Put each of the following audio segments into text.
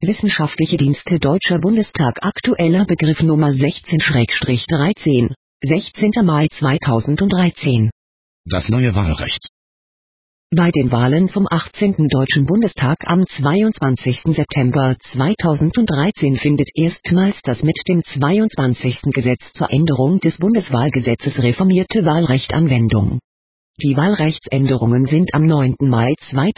Wissenschaftliche Dienste Deutscher Bundestag. Aktueller Begriff Nummer 16/13, 16. Mai 2013. Das neue Wahlrecht. Bei den Wahlen zum 18. Deutschen Bundestag am 22. September 2013 findet erstmals das mit dem 22. Gesetz zur Änderung des Bundeswahlgesetzes reformierte Wahlrecht Anwendung. Die Wahlrechtsänderungen sind am 9. Mai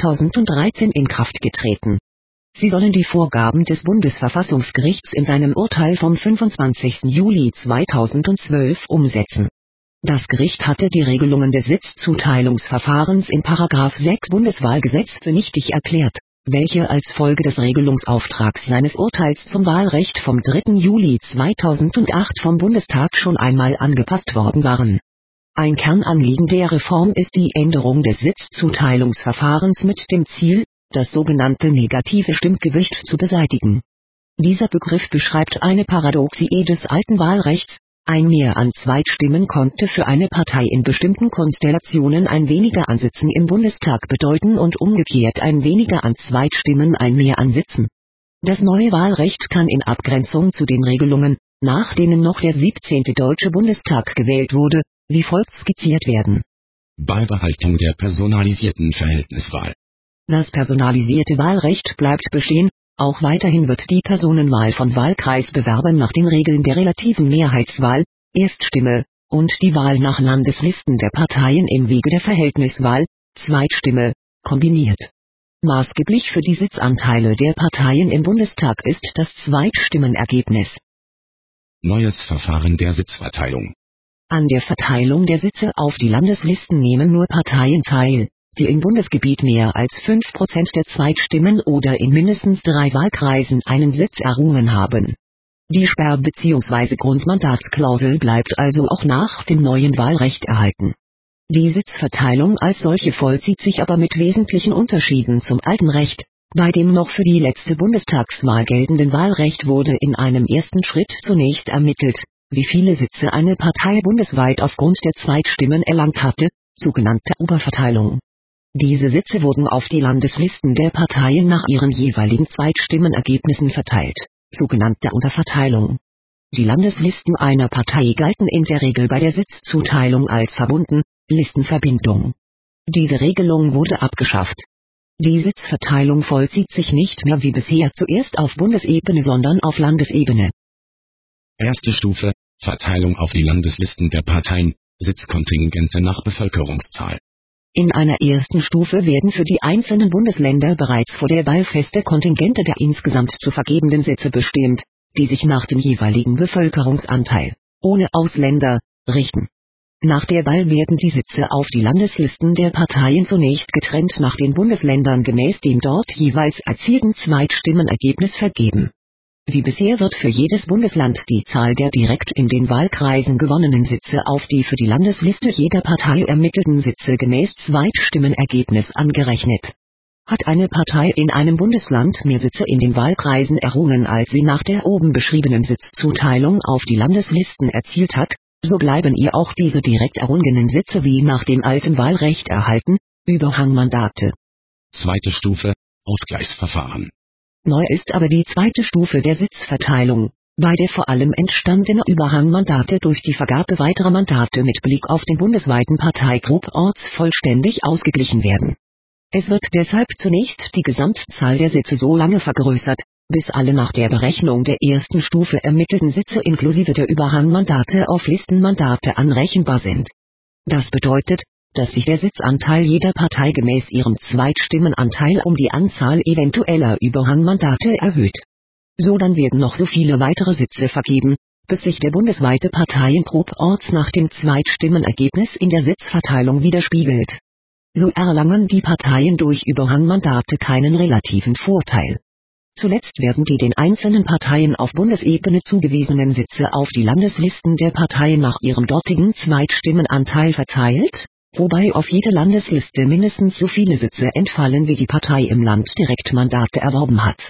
2013 in Kraft getreten. Sie sollen die Vorgaben des Bundesverfassungsgerichts in seinem Urteil vom 25. Juli 2012 umsetzen. Das Gericht hatte die Regelungen des Sitzzuteilungsverfahrens in § 6 Bundeswahlgesetz für nichtig erklärt, welche als Folge des Regelungsauftrags seines Urteils zum Wahlrecht vom 3. Juli 2008 vom Bundestag schon einmal angepasst worden waren. Ein Kernanliegen der Reform ist die Änderung des Sitzzuteilungsverfahrens mit dem Ziel, das sogenannte negative Stimmgewicht zu beseitigen. Dieser Begriff beschreibt eine Paradoxie des alten Wahlrechts. Ein Mehr an Zweitstimmen konnte für eine Partei in bestimmten Konstellationen ein Weniger an Sitzen im Bundestag bedeuten und umgekehrt ein Weniger an Zweitstimmen ein Mehr an Sitzen. Das neue Wahlrecht kann in Abgrenzung zu den Regelungen, nach denen noch der 17. Deutsche Bundestag gewählt wurde, wie folgt skizziert werden. Beibehaltung der personalisierten Verhältniswahl. Das personalisierte Wahlrecht bleibt bestehen, auch weiterhin wird die Personenwahl von Wahlkreisbewerbern nach den Regeln der relativen Mehrheitswahl, Erststimme, und die Wahl nach Landeslisten der Parteien im Wege der Verhältniswahl, Zweitstimme, kombiniert. Maßgeblich für die Sitzanteile der Parteien im Bundestag ist das Zweitstimmenergebnis. Neues Verfahren der Sitzverteilung. An der Verteilung der Sitze auf die Landeslisten nehmen nur Parteien teil, die im Bundesgebiet mehr als 5% der Zweitstimmen oder in mindestens 3 Wahlkreisen einen Sitz errungen haben. Die Sperr- bzw. Grundmandatsklausel bleibt also auch nach dem neuen Wahlrecht erhalten. Die Sitzverteilung als solche vollzieht sich aber mit wesentlichen Unterschieden zum alten Recht. Bei dem noch für die letzte Bundestagswahl geltenden Wahlrecht wurde in einem ersten Schritt zunächst ermittelt, wie viele Sitze eine Partei bundesweit aufgrund der Zweitstimmen erlangt hatte, sogenannte Oberverteilung. Diese Sitze wurden auf die Landeslisten der Parteien nach ihren jeweiligen Zweitstimmenergebnissen verteilt, sogenannte Unterverteilung. Die Landeslisten einer Partei galten in der Regel bei der Sitzzuteilung als verbunden, Listenverbindung. Diese Regelung wurde abgeschafft. Die Sitzverteilung vollzieht sich nicht mehr wie bisher zuerst auf Bundesebene, sondern auf Landesebene. Erste Stufe, Verteilung auf die Landeslisten der Parteien, Sitzkontingente nach Bevölkerungszahl. In einer ersten Stufe werden für die einzelnen Bundesländer bereits vor der Wahl feste Kontingente der insgesamt zu vergebenden Sitze bestimmt, die sich nach dem jeweiligen Bevölkerungsanteil, ohne Ausländer, richten. Nach der Wahl werden die Sitze auf die Landeslisten der Parteien zunächst getrennt nach den Bundesländern gemäß dem dort jeweils erzielten Zweitstimmenergebnis vergeben. Wie bisher wird für jedes Bundesland die Zahl der direkt in den Wahlkreisen gewonnenen Sitze auf die für die Landesliste jeder Partei ermittelten Sitze gemäß Zweitstimmenergebnis angerechnet. Hat eine Partei in einem Bundesland mehr Sitze in den Wahlkreisen errungen, als sie nach der oben beschriebenen Sitzzuteilung auf die Landeslisten erzielt hat, so bleiben ihr auch diese direkt errungenen Sitze wie nach dem alten Wahlrecht erhalten, Überhangmandate. Zweite Stufe, Ausgleichsverfahren. Neu ist aber die zweite Stufe der Sitzverteilung, bei der vor allem entstandene Überhangmandate durch die Vergabe weiterer Mandate mit Blick auf den bundesweiten Parteiproporz vollständig ausgeglichen werden. Es wird deshalb zunächst die Gesamtzahl der Sitze so lange vergrößert, bis alle nach der Berechnung der ersten Stufe ermittelten Sitze inklusive der Überhangmandate auf Listenmandate anrechenbar sind. Das bedeutet, dass sich der Sitzanteil jeder Partei gemäß ihrem Zweitstimmenanteil um die Anzahl eventueller Überhangmandate erhöht. So dann werden noch so viele weitere Sitze vergeben, bis sich der bundesweite Parteienproporz nach dem Zweitstimmenergebnis in der Sitzverteilung widerspiegelt. So erlangen die Parteien durch Überhangmandate keinen relativen Vorteil. Zuletzt werden die den einzelnen Parteien auf Bundesebene zugewiesenen Sitze auf die Landeslisten der Parteien nach ihrem dortigen Zweitstimmenanteil verteilt, wobei auf jede Landesliste mindestens so viele Sitze entfallen, wie die Partei im Land Direktmandate erworben hat.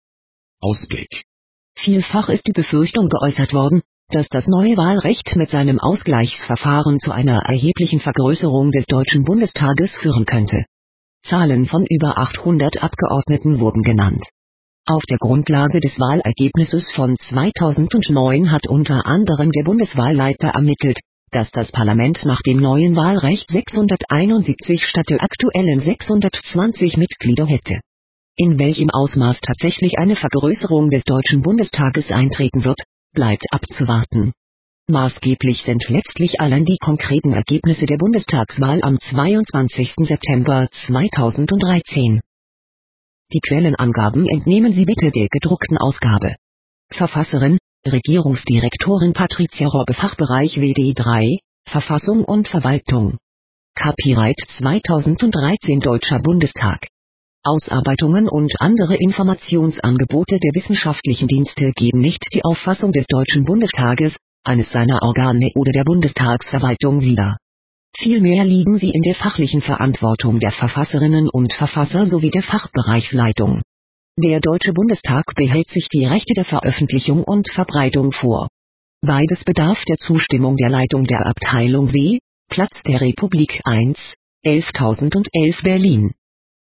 Ausblick. Vielfach ist die Befürchtung geäußert worden, dass das neue Wahlrecht mit seinem Ausgleichsverfahren zu einer erheblichen Vergrößerung des Deutschen Bundestages führen könnte. Zahlen von über 800 Abgeordneten wurden genannt. Auf der Grundlage des Wahlergebnisses von 2009 hat unter anderem der Bundeswahlleiter ermittelt, dass das Parlament nach dem neuen Wahlrecht 671 statt der aktuellen 620 Mitglieder hätte. In welchem Ausmaß tatsächlich eine Vergrößerung des Deutschen Bundestages eintreten wird, bleibt abzuwarten. Maßgeblich sind letztlich allein die konkreten Ergebnisse der Bundestagswahl am 22. September 2013. Die Quellenangaben entnehmen Sie bitte der gedruckten Ausgabe. Verfasserin, Regierungsdirektorin Patricia Robbe, Fachbereich WD3, Verfassung und Verwaltung. Copyright 2013 Deutscher Bundestag. Ausarbeitungen und andere Informationsangebote der wissenschaftlichen Dienste geben nicht die Auffassung des Deutschen Bundestages, eines seiner Organe oder der Bundestagsverwaltung wider. Vielmehr liegen sie in der fachlichen Verantwortung der Verfasserinnen und Verfasser sowie der Fachbereichsleitung. Der Deutsche Bundestag behält sich die Rechte der Veröffentlichung und Verbreitung vor. Beides bedarf der Zustimmung der Leitung der Abteilung W, Platz der Republik 1, 11.011 Berlin.